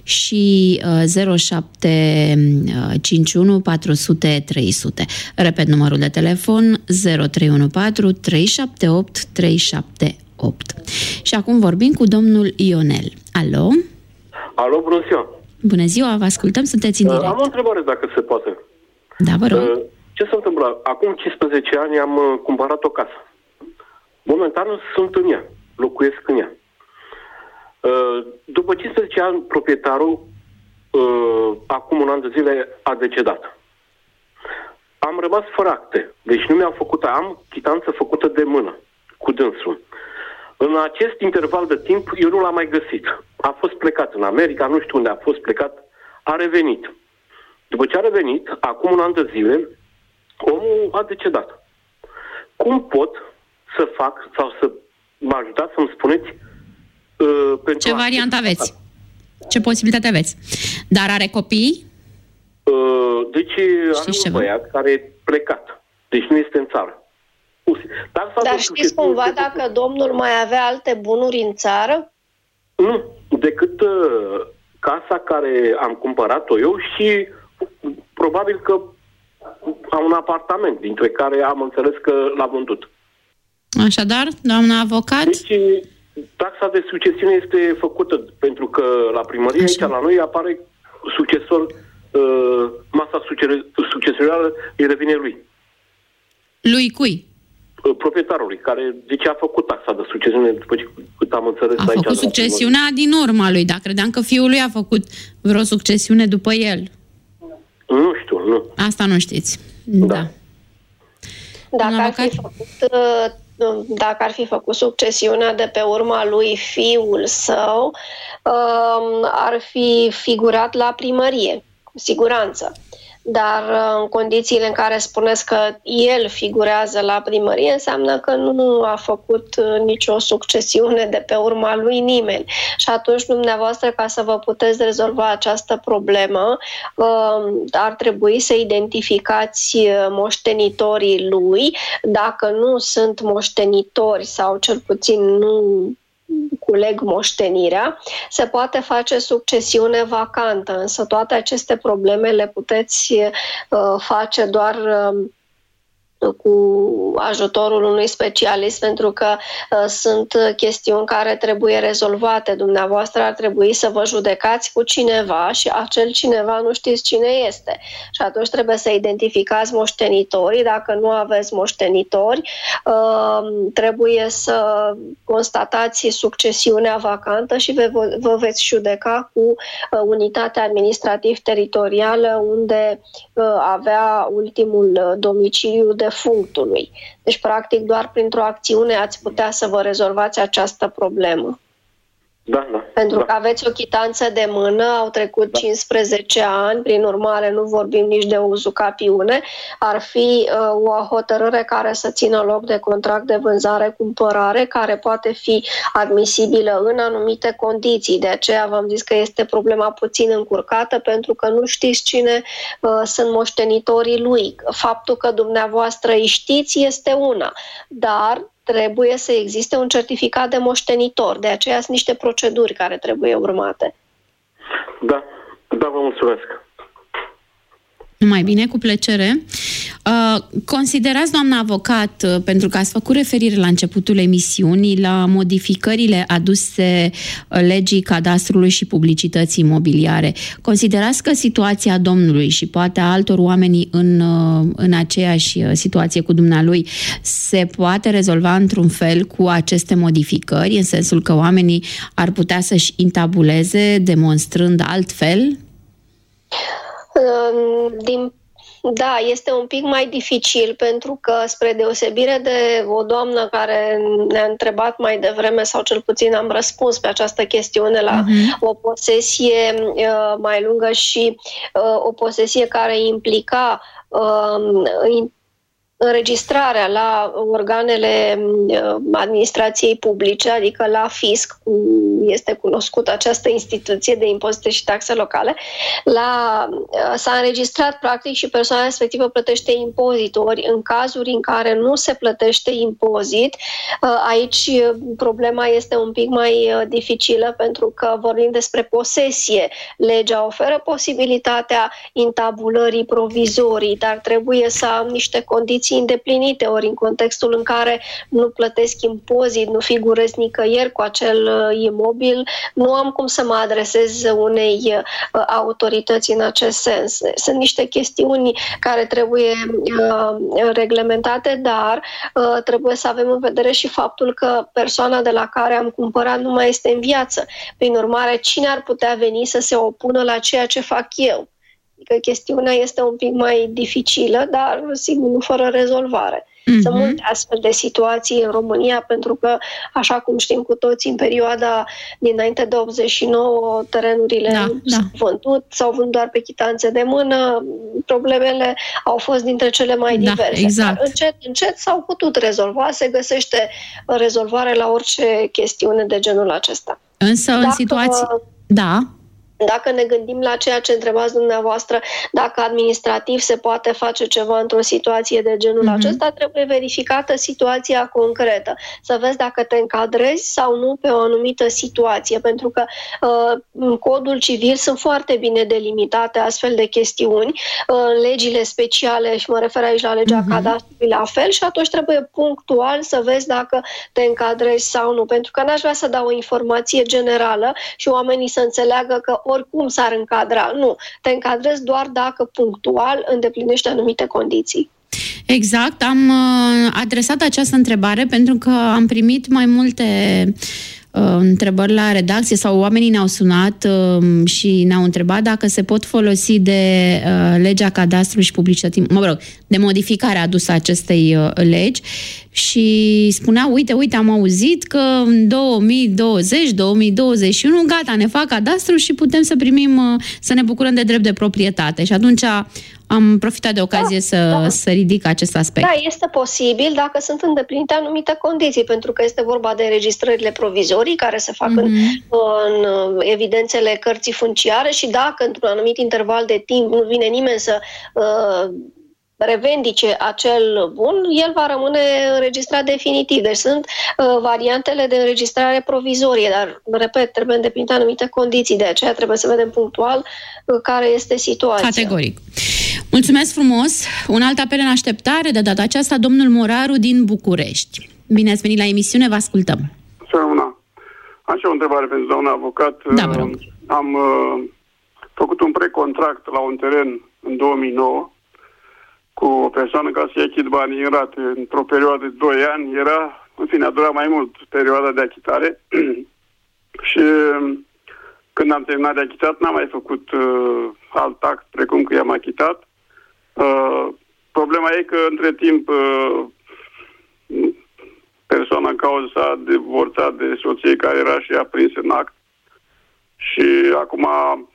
și zero șapte cinci unu patru zero zero trei zero zero. Repet numărul de telefon zero trei unu patru trei șapte opt trei șapte opt. Și acum vorbim cu domnul Ionel. Alo? Alo, bună ziua! Bună ziua, vă ascultăm, sunteți în direct. Uh, am o întrebare, dacă se poate. Da, vă rog. Uh, ce s-a întâmplat? Acum cincisprezece ani am uh, cumpărat o casă. Momentan sunt în ea, locuiesc în ea. Uh, după cincisprezece ani, proprietarul, uh, acum un an de zile, a decedat. Am rămas fără acte, deci nu mi-am făcut, am chitanță făcută de mână, cu dânsul. În acest interval de timp, eu nu l-am mai găsit. A fost plecat în America, nu știu unde a fost plecat, a revenit. După ce a revenit, acum un an de zile, omul a decedat. Cum pot să fac sau să mă ajutați să-mi spuneți uh, pentru ce variantă aveți? Ce posibilitate aveți? Dar are copii? Uh, deci Știți are un ceva? băiat care e plecat. Deci nu este în țară. Dar, Dar știți cumva dacă domnul mai avea alte bunuri în țară? Nu, decât uh, casa care am cumpărat-o eu și probabil că am un apartament, dintre care am înțeles că l-am vândut. Așadar, doamna avocat? Deci taxa de succesiune este făcută, pentru că la primărie, aici la noi, apare succesor, uh, masa succesorală îi revine lui. Lui cui? Proprietarului, care zice a făcut taxa de succesiune, după ce cât am înțeles A aici. făcut succesiunea din urma lui, dar credeam că fiul lui a făcut vreo succesiune după el. Nu știu, nu. Asta nu știți. Da. da. Dacă ar, fi făcut, dacă ar fi făcut succesiunea de pe urma lui fiul său, ar fi figurat la primărie, cu siguranță. Dar în condițiile în care spuneți că el figurează la primărie, înseamnă că nu a făcut nicio succesiune de pe urma lui nimeni. Și atunci dumneavoastră, ca să vă puteți rezolva această problemă, ar trebui să identificați moștenitorii lui. Dacă nu sunt moștenitori sau cel puțin nu culeg moștenirea, se poate face succesiune vacantă, însă toate aceste probleme le puteți uh, face doar uh, cu ajutorul unui specialist, pentru că uh, sunt chestiuni care trebuie rezolvate. Dumneavoastră ar trebui să vă judecați cu cineva și acel cineva nu știți cine este. Și atunci trebuie să identificați moștenitorii. Dacă nu aveți moștenitori, uh, trebuie să constatați succesiunea vacantă și vă, vă veți judeca cu uh, unitatea administrativ-teritorială unde uh, avea ultimul domiciliu de functului. Deci, practic, doar printr-o acțiune ați putea să vă rezolvați această problemă. Da, da. Pentru da. că aveți o chitanță de mână, au trecut da. cincisprezece ani, prin urmare nu vorbim nici de uzucapiune, ar fi uh, o hotărâre care să țină loc de contract de vânzare-cumpărare, care poate fi admisibilă în anumite condiții. De aceea v-am zis că este problema puțin încurcată, pentru că nu știți cine uh, sunt moștenitorii lui. Faptul că dumneavoastră îi știți este una, dar trebuie să existe un certificat de moștenitor. De aceea sunt niște proceduri care trebuie urmate. Da, da, vă mulțumesc. Mai bine, cu plăcere. Considerați, doamna avocat, pentru că ați făcut referire la începutul emisiunii, la modificările aduse legii cadastrului și publicității imobiliare, considerați că situația domnului și poate a altor oameni în, în aceeași situație cu dumnealui se poate rezolva într-un fel cu aceste modificări, în sensul că oamenii ar putea să-și intabuleze demonstrând altfel? Din Da, este un pic mai dificil, pentru că, spre deosebire de o doamnă care ne-a întrebat mai devreme, sau cel puțin am răspuns pe această chestiune la uh-huh. o posesie uh, mai lungă și uh, o posesie care implica uh, înregistrarea la organele administrației publice, adică la fisc, este cunoscută această instituție de impozite și taxe locale, la, s-a înregistrat practic și persoana respectivă plătește impozit. Ori în cazuri în care nu se plătește impozit, aici problema este un pic mai dificilă, pentru că vorbim despre posesie. Legea oferă posibilitatea intabulării provizorii, dar trebuie să am niște condiții îndeplinite, ori în contextul în care nu plătesc impozit, nu figurez nicăieri cu acel imobil, nu am cum să mă adresez unei autorități în acest sens. Sunt niște chestiuni care trebuie uh, reglementate, dar uh, trebuie să avem în vedere și faptul că persoana de la care am cumpărat nu mai este în viață. Prin urmare, cine ar putea veni să se opună la ceea ce fac eu? Adică chestiunea este un pic mai dificilă, dar sigur nu fără rezolvare. Mm-hmm. Sunt multe astfel de situații în România, pentru că, așa cum știm cu toții, în perioada dinainte de optzeci și nouă, terenurile da, s-au da. vândut, s-au vândut doar pe chitanțe de mână, problemele au fost dintre cele mai da, diverse. exact. Dar încet, încet s-au putut rezolva, se găsește rezolvare la orice chestiune de genul acesta. Însă, Dacă, în situații... Da... Dacă ne gândim la ceea ce întrebați dumneavoastră, dacă administrativ se poate face ceva într-o situație de genul mm-hmm. acesta, trebuie verificată situația concretă. Să vezi dacă te încadrezi sau nu pe o anumită situație, pentru că uh, în codul civil sunt foarte bine delimitate astfel de chestiuni, uh, legile speciale, și mă refer aici la legea mm-hmm. cadastrului la fel, și atunci trebuie punctual să vezi dacă te încadrezi sau nu, pentru că n-aș vrea să dau o informație generală și oamenii să înțeleagă că oricum s-ar încadra. Nu. Te încadrezi doar dacă punctual îndeplinești anumite condiții. Exact. Am adresat această întrebare pentru că am primit mai multe uh, întrebări la redacție sau oamenii ne-au sunat uh, și ne-au întrebat dacă se pot folosi de uh, legea cadastrului și publicității, mă rog, de modificarea adusă acestei uh, legi. Și spunea, uite, uite, am auzit că în două mii douăzeci două mii douăzeci și unu, gata, ne fac cadastru și putem să primim, să ne bucurăm de drept de proprietate. Și atunci am profitat de ocazie da, să, da. să ridic acest aspect. Da, este posibil dacă sunt îndeplinite anumite condiții, pentru că este vorba de înregistrările provizorii care se fac mm-hmm. în, în evidențele cărții funciare, și dacă într-un anumit interval de timp nu vine nimeni să uh, revendice acel bun, el va rămâne înregistrat definitiv. Deci sunt uh, variantele de înregistrare provizorie, dar, repet, trebuie îndeplinite anumite condiții, de aceea trebuie să vedem punctual uh, care este situația. Categoric. Mulțumesc frumos! Un alt apel în așteptare, de data aceasta, domnul Moraru din București. Bine ați venit la emisiune, vă ascultăm. Sănăuna. Am și o întrebare pentru doamna avocat. Da, vă rog. Am uh, făcut un precontract la un teren în două mii nouă cu o persoană ca să-i achit banii în rate. Într-o perioadă de doi ani era, în fine, a durat mai mult perioada de achitare și când am terminat de achitat, n-am mai făcut uh, alt act precum că i-am achitat. Uh, problema e că, între timp, uh, persoana în cauză s-a divorțat de soție care era și ea prinsă în act și acum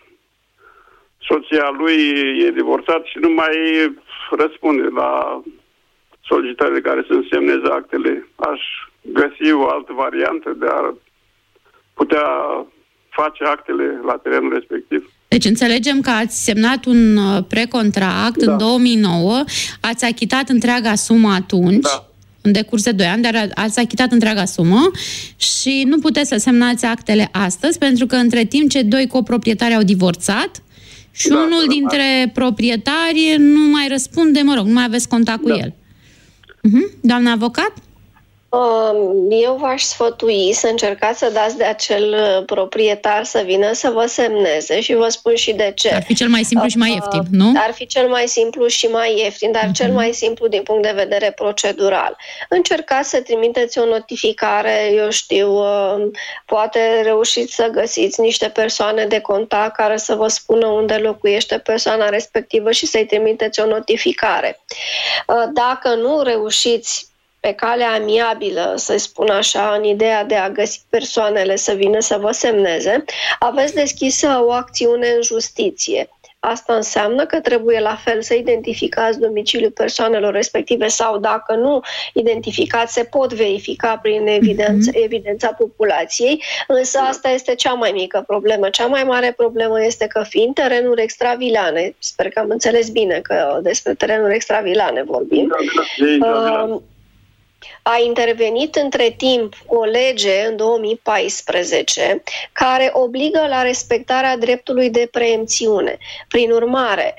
soția lui e divorțat și nu mai răspunde la solicitările care să însemneze actele. Aș găsi o altă variantă de a putea face actele la terenul respectiv. Deci înțelegem că ați semnat un precontract da. în două mii nouă, ați achitat întreaga sumă atunci, da. în decurs de doi ani, dar ați achitat întreaga sumă și nu puteți să semnați actele astăzi, pentru că între timp cei doi coproprietari au divorțat și da, unul da, dintre da. proprietari nu mai răspunde, mă rog, nu mai aveți contact cu da. el. Uh-huh. Doamna avocat? Eu v-aș sfătui să încercați să dați de acel proprietar să vină să vă semneze și vă spun și de ce. Ar fi cel mai simplu și mai ieftin, nu? Ar fi cel mai simplu și mai ieftin, dar uh-huh. cel mai simplu din punct de vedere procedural. Încercați să trimiteți o notificare, eu știu, poate reușiți să găsiți niște persoane de contact care să vă spună unde locuiește persoana respectivă și să-i trimiteți o notificare. Dacă nu reușiți pe calea amiabilă, să spun așa, în ideea de a găsi persoanele să vină să vă semneze, aveți deschisă o acțiune în justiție. Asta înseamnă că trebuie la fel să identificați domiciliul persoanelor respective sau dacă nu identificați, se pot verifica prin evidență, mm-hmm. evidența populației, însă asta este cea mai mică problemă. Cea mai mare problemă este că fiind terenuri extravilane, sper că am înțeles bine că despre terenuri extravilane vorbim, uh, a intervenit între timp o lege în două mii paisprezece care obligă la respectarea dreptului de preemțiune. Prin urmare,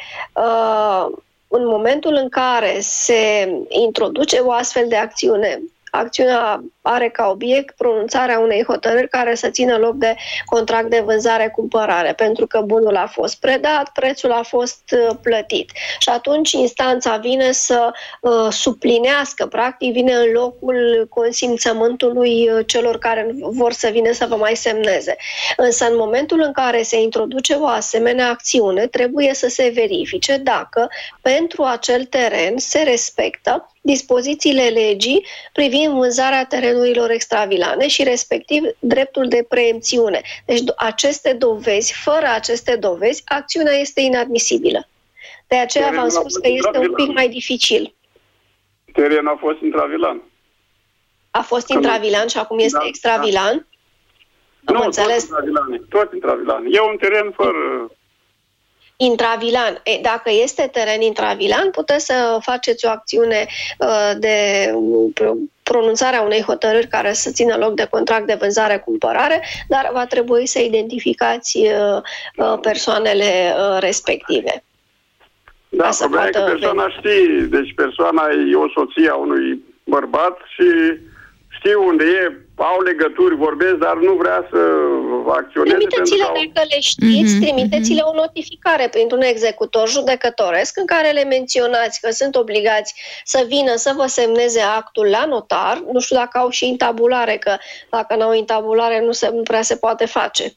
în momentul în care se introduce o astfel de acțiune, acțiunea are ca obiect pronunțarea unei hotărâri care să țină loc de contract de vânzare-cumpărare, pentru că bunul a fost predat, prețul a fost plătit. Și atunci instanța vine să uh, suplinească, practic vine în locul consimțământului celor care vor să vină să vă mai semneze. Însă în momentul în care se introduce o asemenea acțiune, trebuie să se verifice dacă pentru acel teren se respectă dispozițiile legii privind vânzarea terenurilor extravilane și respectiv dreptul de preemțiune. Deci aceste dovezi, fără aceste dovezi, acțiunea este inadmisibilă. De aceea v-am spus că este un pic mai dificil. Terenul a fost intravilan. A fost intravilan și acum este da, extravilan? Da. Am nu, înțeles? tot intravilan. Tot intravilan. E un teren fără... Intravilan. E, dacă este teren intravilan, puteți să faceți o acțiune uh, de pronunțarea unei hotărâri care să țină loc de contract de vânzare-cumpărare, dar va trebui să identificați uh, uh, persoanele uh, respective. Da, problema e că persoana știe, deci persoana e o soție a unui bărbat și știu unde e, au legături, vorbesc, dar nu vrea să acționeze. Trimiteți-le, au... dacă le știți, mm-hmm, trimiteți-le o notificare printr-un executor judecătoresc în care le menționați că sunt obligați să vină să vă semneze actul la notar. Nu știu dacă au și intabulare, că dacă nu au intabulare nu, se, nu prea se poate face.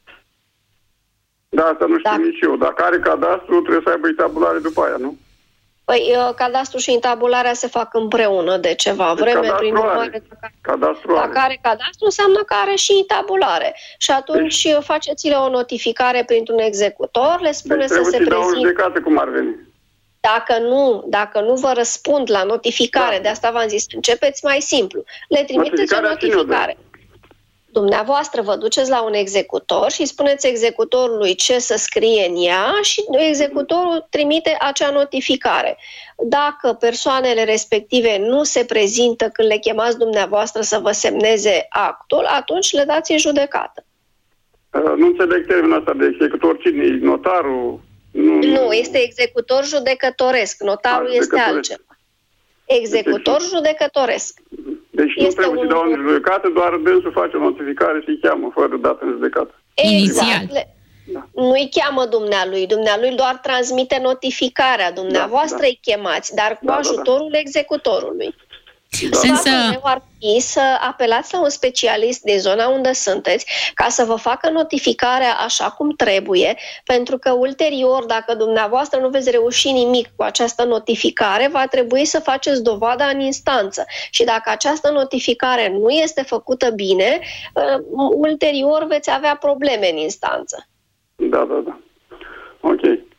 Da, asta nu știu dacă... nici eu. Dacă are cadastru, trebuie să aibă intabulare după aia, nu? Păi, cadastru și intabularea se fac împreună de ceva vreme. Cadastru prin urmare, are. Cadastru dacă are cadastru, înseamnă că are și intabulare. Și atunci deci, faceți-le o notificare printr-un executor, le spune deci să se prezinte. Trebuie să judecată cum ar veni. Dacă nu, dacă nu vă răspund la notificare, da. De asta v-am zis, începeți mai simplu. Le trimiteți o notificare. Dumneavoastră vă duceți la un executor și spuneți executorului ce să scrie în ea și executorul trimite acea notificare. Dacă persoanele respective nu se prezintă când le chemați dumneavoastră să vă semneze actul, atunci le dați în judecată. Nu înțeleg termenul ăsta de executor. Cine e? Notarul? Nu, nu, este executor judecătoresc. Notarul a, este altceva. Executor deci, judecătoresc. Deci nu este trebuie un... să dau în judecată, doar dânsul face o notificare și îi cheamă fără dată în judecată. Inițial. Da. Nu îi cheamă dumnealui, dumnealui doar transmite notificarea, dumneavoastră da, da. Îi chemați, dar cu da, ajutorul da, da. executorului. Da. Sfatul meu ar fi să apelați la un specialist din zona unde sunteți ca să vă facă notificarea așa cum trebuie, pentru că ulterior, dacă dumneavoastră nu veți reuși nimic cu această notificare, va trebui să faceți dovada în instanță. Și dacă această notificare nu este făcută bine, uh, ulterior veți avea probleme în instanță. Da, da, da. Ok.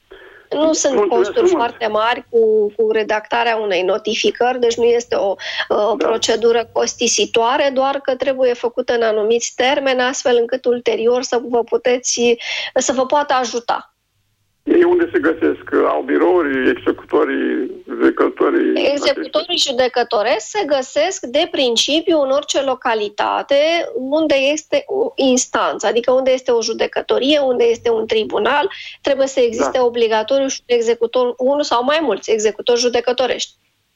Nu sunt Mulțumesc costuri frumos. foarte mari cu, cu redactarea unei notificări, deci nu este o uh, da. procedură costisitoare, doar că trebuie făcută în anumiți termeni, astfel încât ulterior să vă puteți, să vă poată ajuta. Ei unde se găsesc? Au birouri, executorii, judecătorii? Executorii judecătoresc se găsesc de principiu în orice localitate unde este o instanță, adică unde este o judecătorie, unde este un tribunal, trebuie să existe da. obligatoriu și un executor, unul sau mai mulți executori judecătorești.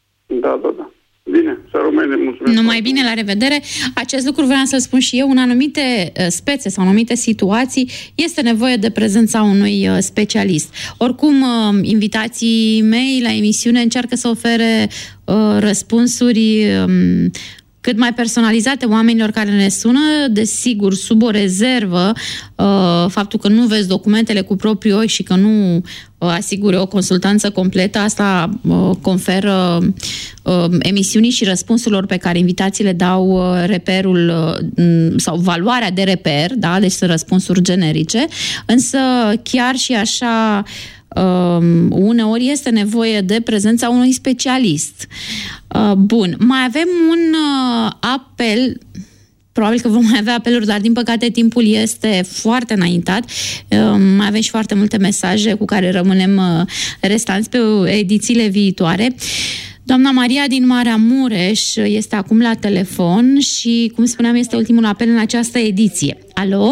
Da, da, da. Bine, să rămâne, mulțumesc. Numai bine, la revedere. Acest lucru vreau să spun și eu, în anumite spețe sau în anumite situații este nevoie de prezența unui specialist. Oricum, invitații mei la emisiune încearcă să ofere uh, răspunsuri um, cât mai personalizate oamenilor care ne sună, desigur, sub o rezervă, uh, faptul că nu vezi documentele cu proprii ochi și că nu uh, asigure o consultanță completă, asta uh, conferă uh, emisiunii și răspunsurilor pe care invitații le dau uh, reperul uh, sau valoarea de reper, da? Deci sunt răspunsuri generice, însă chiar și așa uneori este nevoie de prezența unui specialist. Bun, mai avem un apel. Probabil că vom mai avea apeluri, dar din păcate timpul este foarte înaintat. Mai avem și foarte multe mesaje cu care rămânem restanți pe edițiile viitoare. Doamna Maria din Maramureș este acum la telefon și, cum spuneam, este ultimul apel în această ediție. Alo?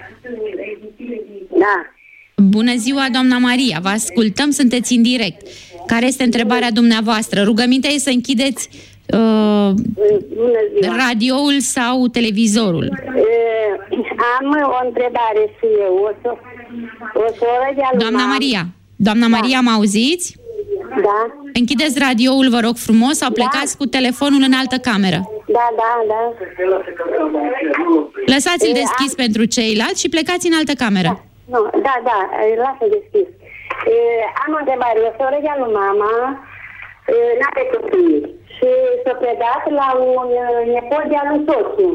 Da. Bună ziua, doamna Maria, vă ascultăm, sunteți în direct. Care este întrebarea dumneavoastră? Rugămintea e să închideți uh, radioul sau televizorul. Uh, am o întrebare și eu. O, so, o soră de-a lui Doamna Maria, doamna da. Maria, mă auziți? Da. Închideți radioul, vă rog frumos, sau plecați da. cu telefonul în altă cameră. Da, da, da. Lăsați-l deschis am... pentru ceilalți și plecați în altă cameră. Da. Nu, da, da, lasă deschis. E, am o întrebare. O soră de-a lui mama n-are copii și s-a predat la un nepot de-a lui soțul.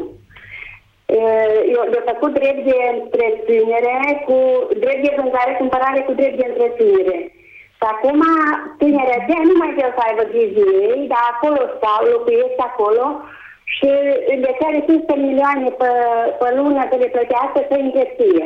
Eu le-a făcut drept de întreținere, cu drept de vânzare, cumpărare cu drept de întreținere. Și acum tinerea de nu mai vreau să aibă grijă ei, dar acolo stau, locuiesc acolo și le cere cinci sute milioane pe, pe lună să le plătească să întreține.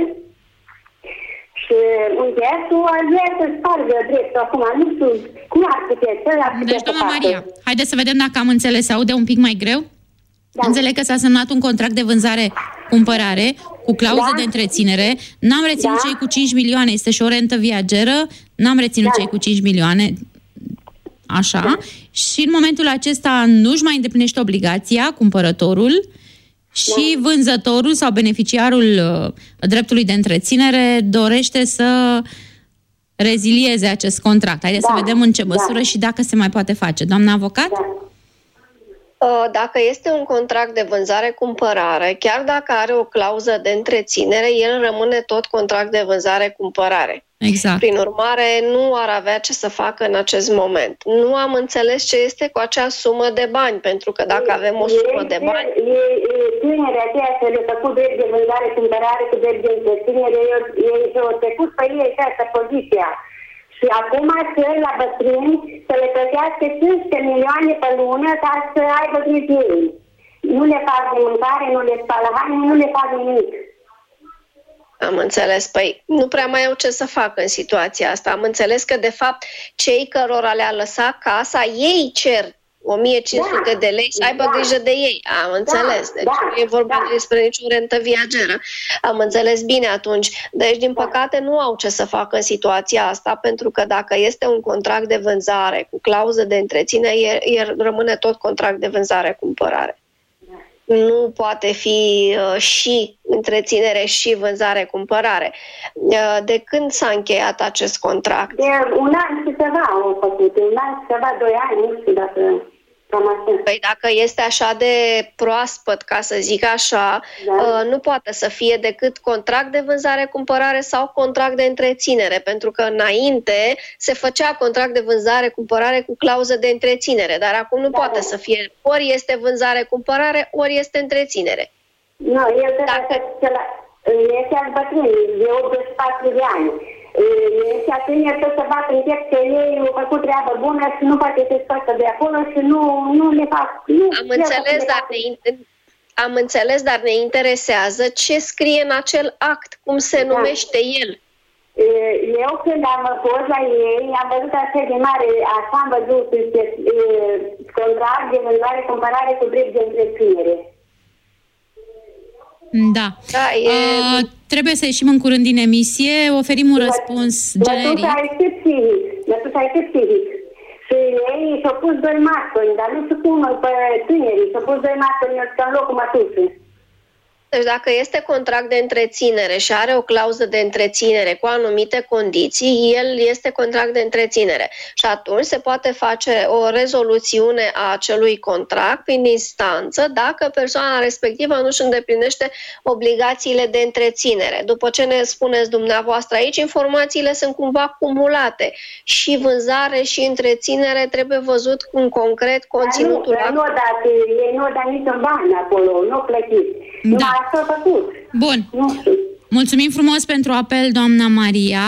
Și încheietul ar vrea să spargă dreptul acum, nu știu cum ar putea să ar putea Deci, doamna Maria, haideți să vedem dacă am înțeles, se aude un pic mai greu? Da. Înțeleg că s-a semnat un contract de vânzare-cumpărare cu clauză da. de întreținere. N-am reținut da. cei cu cinci milioane, este și o rentă viageră. N-am reținut da. cei cu cinci milioane. Așa. Da. Și în momentul acesta nu-și mai îndeplinește obligația, cumpărătorul, și da. vânzătorul sau beneficiarul uh, dreptului de întreținere dorește să rezilieze acest contract. Haideți da. să vedem în ce măsură da. și dacă se mai poate face. Doamna avocat? Da. Dacă este un contract de vânzare-cumpărare, chiar dacă are o clauză de întreținere, el rămâne tot contract de vânzare-cumpărare. Exact. Prin urmare, nu ar avea ce să facă în acest moment. Nu am înțeles ce este cu acea sumă de bani, pentru că dacă avem o sumă de bani... Tinerea aceea să le făcut drept de vânzare-cumpărare cu drept de întreținere, ei și-au trecut pe ei această poziția. Și acum cer la bătrâni să le plătească cinci sute milioane pe lună ca să aibă grijă ei. Nu le fac de mâncare, nu le spală haine, nu le fac nimic. Am înțeles. Păi nu prea mai au ce să facă în situația asta. Am înțeles că, de fapt, cei cărora le-a lăsat casa, ei cer o mie cinci sute da. de lei să aibă da. grijă de ei. Am înțeles. Deci da. nu e vorba da. despre nicio rentă viageră. Am înțeles bine atunci. Deci, din păcate, nu au ce să facă în situația asta, pentru că dacă este un contract de vânzare cu clauză de întreținere, el rămâne tot contract de vânzare-cumpărare. Nu poate fi uh, și întreținere și vânzare-cumpărare. Uh, de când s-a încheiat acest contract? De un an și ceva au făcut. Un an și ceva, doi ani, nu știu dacă... Păi dacă este așa de proaspăt, ca să zic așa, da. nu poate să fie decât contract de vânzare-cumpărare sau contract de întreținere, pentru că înainte se făcea contract de vânzare-cumpărare cu clauză de întreținere, dar acum nu da, poate da. să fie, ori este vânzare-cumpărare, ori este întreținere. Nu, el dacă... este al bătrânii, de optzeci și patru de ani. Și atunci tot să bată în piept că ei au făcut treabă bună și nu poate să scoată de acolo și nu, nu le fac. Nu, am, înțeles, dar ne, am înțeles, dar ne interesează ce scrie în acel act, cum se da. numește el. Eu când am fost la ei, am văzut așa de mare, așa am văzut contract de vânzare-cumpărare cu drept de întreținere. Da. da e... uh, trebuie să ieșim în curând din emisie, oferim un răspuns generic. Mătuța este psihic, mătuța este psihic. Și ei și-au pus doi martori, dar nu știu cum, pe tinerii, și-au pus doi martori în locul mătuței. Deci dacă este contract de întreținere și are o clauză de întreținere cu anumite condiții, el este contract de întreținere. Și atunci se poate face o rezoluțiune a acelui contract prin instanță dacă persoana respectivă nu își îndeplinește obligațiile de întreținere. După ce ne spuneți dumneavoastră aici, informațiile sunt cumva cumulate. Și vânzare și întreținere trebuie văzut în concret conținutul. Dar nu, dar ei nu dau niciun bani acolo, nu plătit. Da. Bun. Mulțumim frumos pentru apel, doamna Maria.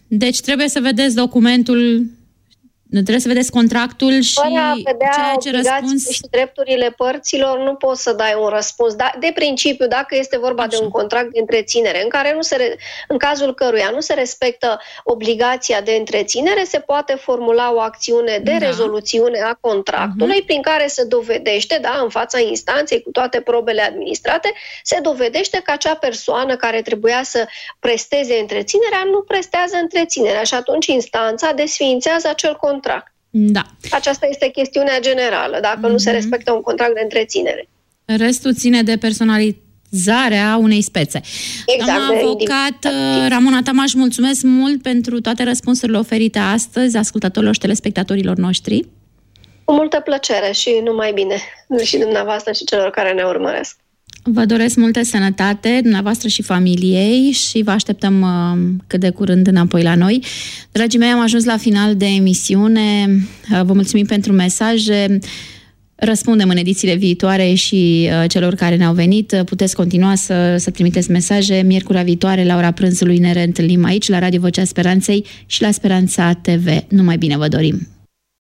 Deci trebuie să vedeți documentul, trebuie să vedeți contractul și fără a vedea ceea ce răspuns... și drepturile părților, nu poți să dai un răspuns. Da, de principiu, dacă este vorba Așa. de un contract de întreținere, în care nu se re... în cazul căruia nu se respectă obligația de întreținere, se poate formula o acțiune de da. rezoluțiune a contractului, uh-huh. prin care se dovedește, da, în fața instanței, cu toate probele administrate, se dovedește că acea persoană care trebuia să presteze întreținerea nu prestează întreținerea și atunci instanța desființează acel contract. Contract. Da. Aceasta este chestiunea generală, dacă mm-hmm. nu se respectă un contract de întreținere. Restul ține de personalizarea unei spețe. Exact. Doamna avocat Ramona Tamaș, mulțumesc mult pentru toate răspunsurile oferite astăzi ascultătorilor și telespectatorilor noștri. Cu multă plăcere și numai bine. Și dumneavoastră și celor care ne urmăresc. Vă doresc multă sănătate, dumneavoastră și familiei, și vă așteptăm uh, cât de curând înapoi la noi. Dragii mei, am ajuns la final de emisiune. Uh, vă mulțumim pentru mesaje. Răspundem în edițiile viitoare și uh, celor care ne-au venit. Uh, puteți continua să, să trimiteți mesaje. Miercurea viitoare, la ora prânzului, ne reîntâlnim aici, la Radio Vocea Speranței și la Speranța T V. Numai bine vă dorim!